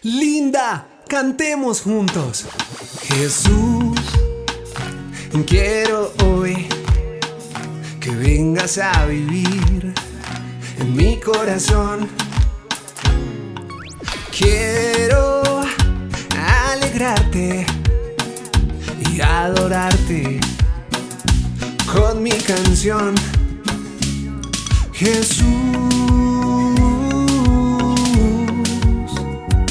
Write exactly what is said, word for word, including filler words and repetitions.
Linda, cantemos juntos. Jesús, quiero hoy que vengas a vivir en mi corazón. Quiero alegrarte y adorarte con mi canción. Jesús,